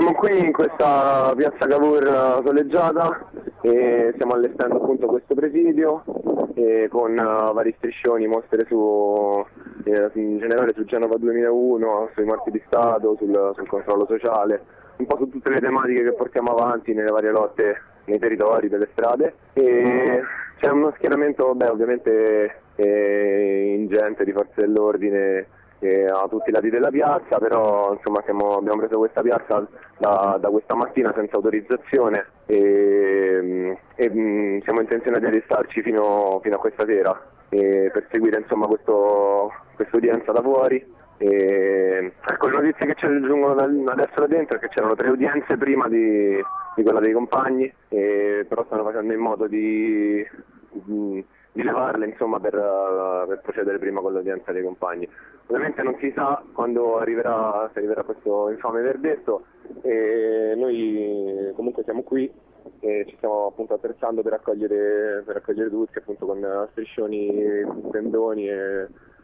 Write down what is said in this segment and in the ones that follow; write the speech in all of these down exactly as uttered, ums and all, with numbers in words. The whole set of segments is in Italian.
Siamo qui in questa piazza Cavour soleggiata e stiamo allestendo appunto questo presidio e con uh, vari striscioni, mostre su, eh, in generale su Genova duemilauno, sui morti di Stato, sul, sul controllo sociale, un po' su tutte le tematiche che portiamo avanti nelle varie lotte nei territori, delle strade. E c'è uno schieramento, beh, ovviamente eh, ingente di forze dell'ordine eh, a tutti i lati della piazza, però insomma siamo, abbiamo preso questa piazza da, da questa mattina senza autorizzazione e, e mh, siamo intenzionati a restarci fino, fino a questa sera e per seguire insomma questo, questa udienza da fuori. E, ecco, le notizie che ci raggiungono da, adesso da dentro è che c'erano tre udienze prima di, di quella dei compagni, e, però stanno facendo in modo di, di, di levarle insomma per, per procedere prima con l'udienza dei compagni. Ovviamente non si sa quando arriverà, se arriverà questo infame verdetto, e noi comunque siamo qui e ci stiamo appunto attrezzando per accogliere, per accogliere tutti appunto con striscioni, tendoni e,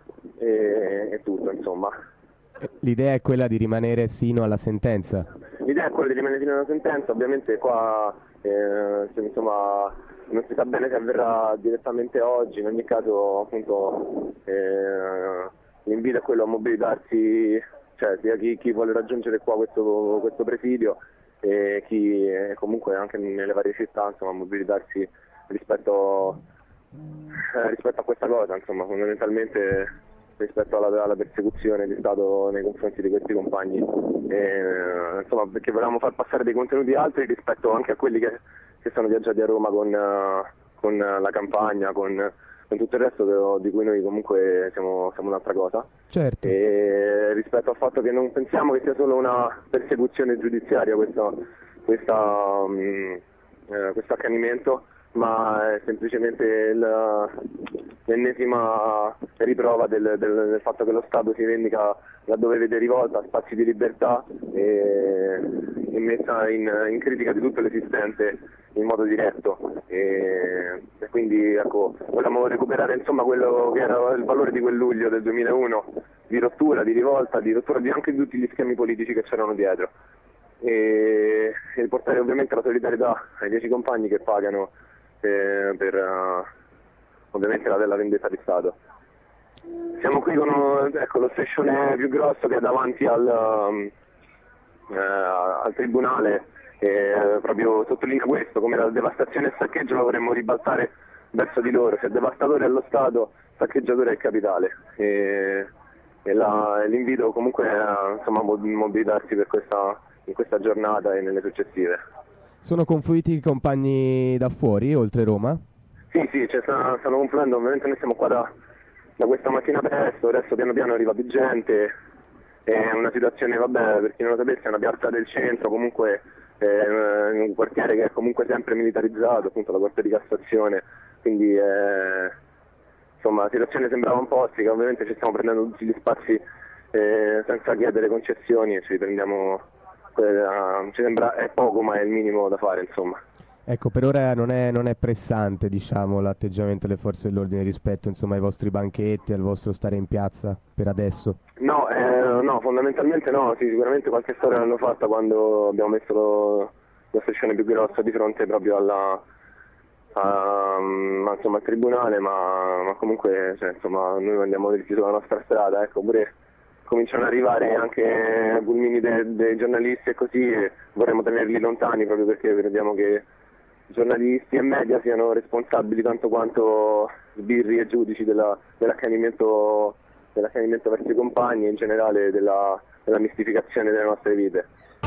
e, e tutto insomma. L'idea è quella di rimanere sino alla sentenza? L'idea è quella di rimanere fino alla sentenza, ovviamente qua eh, insomma non si sa bene se avverrà direttamente oggi, in ogni caso appunto eh, l'invito è quello a mobilitarsi, cioè sia chi, chi vuole raggiungere qua questo, questo presidio e chi eh, comunque anche nelle varie città insomma a mobilitarsi rispetto, eh, rispetto a questa cosa, insomma fondamentalmente rispetto alla, alla persecuzione di Stato nei confronti di questi compagni, e, insomma perché volevamo far passare dei contenuti altri rispetto anche a quelli che, che sono viaggiati a Roma con, con la campagna, con, con tutto il resto di cui noi comunque siamo, siamo un'altra cosa. Certo. E rispetto al fatto che non pensiamo che sia solo una persecuzione giudiziaria questo, questa, um, eh, questo accanimento, ma è semplicemente il, l'ennesima riprova del, del, del fatto che lo Stato si vendica laddove vede rivolta spazi di libertà e, e messa in, in critica di tutto l'esistente in modo diretto, e, e quindi ecco, volevamo recuperare insomma quello che era il valore di quel luglio del duemilauno, di rottura, di rivolta, di rottura di anche di tutti gli schemi politici che c'erano dietro, e, e portare ovviamente la solidarietà ai dieci compagni che pagano eh, per uh, ovviamente la della vendetta di Stato. Siamo qui con ecco, lo striscione più grosso che è davanti al, um, eh, al tribunale, e proprio sottolinea questo, come la devastazione e il saccheggio lo vorremmo ribaltare verso di loro, cioè devastatore allo Stato, saccheggiatore al capitale, e, e la, l'invito comunque a insomma, mobilitarsi per questa, in questa giornata e nelle successive. Sono confluiti i compagni da fuori, oltre Roma? Sì, sì, cioè, stanno, stanno confluendo, ovviamente noi siamo qua da, da questa mattina presto, adesso piano piano arriva più gente, è una situazione, vabbè, per chi non lo sapesse, è una piazza del centro, comunque è un quartiere che è comunque sempre militarizzato, appunto la Corte di Cassazione, quindi eh, insomma la situazione sembrava un po' ostica, ovviamente ci stiamo prendendo tutti gli spazi eh, senza chiedere concessioni e ci prendiamo, eh, ci sembra è poco ma è il minimo da fare insomma. Ecco, per ora non è, non è pressante, diciamo, l'atteggiamento delle forze dell'ordine rispetto, insomma, ai vostri banchetti, al vostro stare in piazza per adesso? No, eh, no, fondamentalmente no, sì, sicuramente qualche storia l'hanno fatta quando abbiamo messo lo, lo striscione più grosso di fronte proprio alla, a, a, insomma, al tribunale, ma, ma comunque cioè, insomma, noi andiamo dritti sulla nostra strada, ecco, pure cominciano ad arrivare anche pulmini dei, dei giornalisti e così, e vorremmo tenerli lontani proprio perché crediamo che giornalisti e media siano responsabili tanto quanto sbirri e giudici della, dell'accanimento, dell'accanimento verso i compagni e in generale della, della mistificazione delle nostre vite.